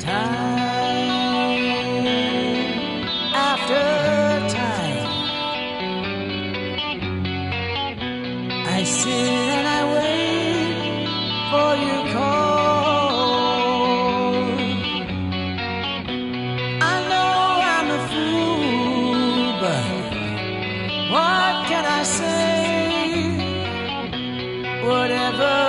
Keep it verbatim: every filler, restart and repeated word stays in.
time after time. I sit and I wait for your call. I know I'm a fool, but what can I say? Whatever